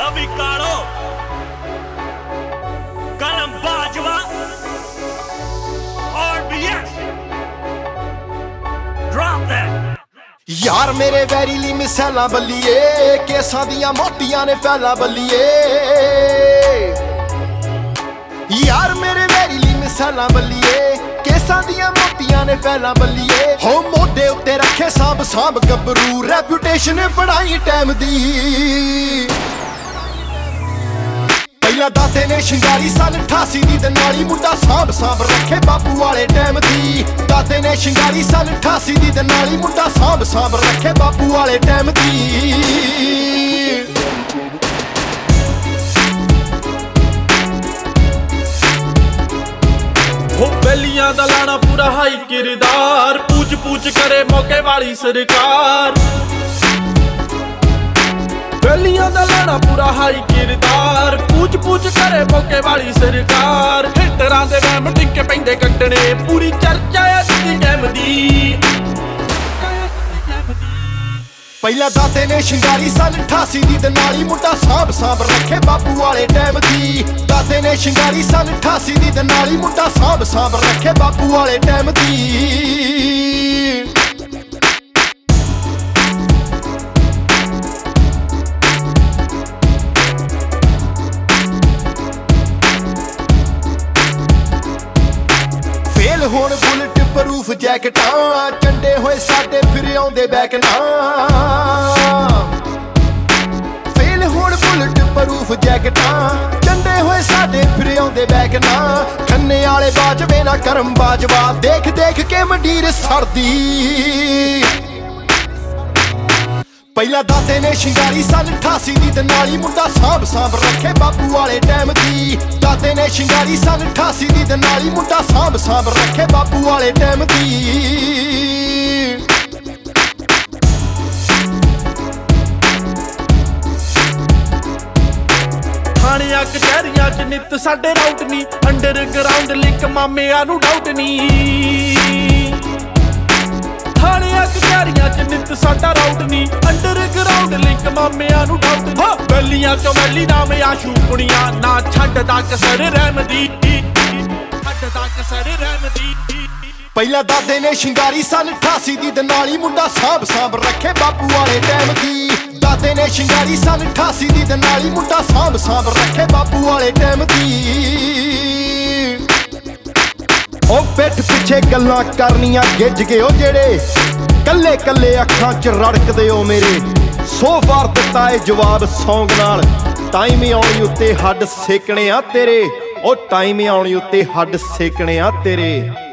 भी कालो कलम बाजवा और BS drop that यार मेरे वैरी ली मिसैला बल्लीए केसां दियां मोतियां ने फैला बल्लीए यार मेरे वैरी ली मिसैला बल्लीए केसां दियां मोतियां ने फैला बल्लीए हो मोढे उत्ते रखे सांभ सांभ गबरू रेपुटेशन बढ़ाई टाइम दी पहला दाते ने शिंगारी सन 88 दी ते नाली मुंडा सांभ सांभ रखे बापू वाले टाइम दी दाते ने शिंगारी सन 88 दी ते नाली मुंडा सांभ सांभ रखे बापू वाले टाइम दी बेलियां दा लाना पूरा हाई किरदार पूछ पूछ करे मौके वाली सरकार बेलियां दा लाना पूरा हाई किरदार पूछ पूछ करे मौके वाली सरकार हिटरां दे वहम टिके पैंदे कट्टने पूरी चर्चा है दी गैम दी पहला दाते ने शिंगारी सन 88 दी ते नाली मुंडा सांभ सांभ रखे बापू वाले टाइम दी दाते ने शिंगारी सन 88 दी ते नाली मुंडा सांभ सांभ रखे बापू वाले टाइम दी फेल होण बुलेट प्रूफ जैकटां चंडे होए साडे फिर आउंदे बैक ना फेल होण बुलेट प्रूफ जैकटां चंडे होए साडे फिर आउंदे बैक ना खन्ने वाले बाजवे ना करम बाजवा देख देख के मंडीर सड़दी पहला दाते ने शिंगारी सन 88 दी ते नाली मुंडा सांभ सांभ रखे बापू वाले टाइम दी दाते ने शिंगारी सन 88 दी ते नाली मुंडा सांभ सांभ रखे बापू वाले टाइम दी थाणियां कचहरियां च नित साडे राउट नी अंडरग्राउंड लिंक मामिਆਂ ਨੂੰ ਡਾਊਟ ਨਹੀਂ थाणियां कचहरियां च नित साडा राउट नी अंडरग्राउंड लिंक मामिਆਂ ਨੂੰ ਡਾਊਟ ਨਹੀਂ ਬੈਲੀਆਂ ਚੋਂ ਵੈਲੀ ਨਾਮ ਆਸ਼ੂ ਕੁੜੀਆਂ ਨਾ ਛੱਡਦਾ ਕਸਰ ਰਹਿਮਦੀ ਛੱਡਦਾ ਕਸਰ ਰਹਿਮਦੀ ਪਹਿਲਾ ਦਾਦੇ ਨੇ ਸ਼ਿੰਗਾਰੀ ਸਨ 88 ਦੀ ਤੇ ਨਾਲੀ ਮੁੰਡਾ ਸਾਂਭ ਸਾਂਭ ਰੱਖੇ ਬਾਪੂ ਵਾਲੇ ਟਾਈਮ ਦੀ ਦਾਦੇ ਨੇ ਸ਼ਿੰਗਾਰੀ ਸਨ 88 ਦੀ ਤੇ ਨਾਲੀ ਮੁੰਡਾ ਸਾਂਭ ਸਾਂਭ ਰੱਖੇ ਬਾਪੂ ਵਾਲੇ ਟਾਈਮ ਦੀ ਉਹ ਪਿੱਠ ਪਿੱਛੇ ਗੱਲਾਂ ਕਰਨੀਆਂ ਗਿੱਜ ਗਏ ਉਹ ਜਿਹੜੇ ਕੱਲੇ ਕੱਲੇ ਅੱਖਾਂ 'ਚ ਰੜਕਦੇ ਹੋ ਮੇਰੇ ਸੋ ਵਾਰ ਦਿੱਤਾ ਏ ਜਵਾਬ ਸੌਂਗ ਨਾਲ ਟਾਈਮ ਆਉਣੀ ਉੱਤੇ ਹੱਡ ਸੇਕਣੇ ਆ ਤੇਰੇ ਉਹ ਟਾਈਮ ਆਉਣੀ ਉੱਤੇ ਹੱਡ ਸੇਕਣੇ ਆ ਤੇਰੇ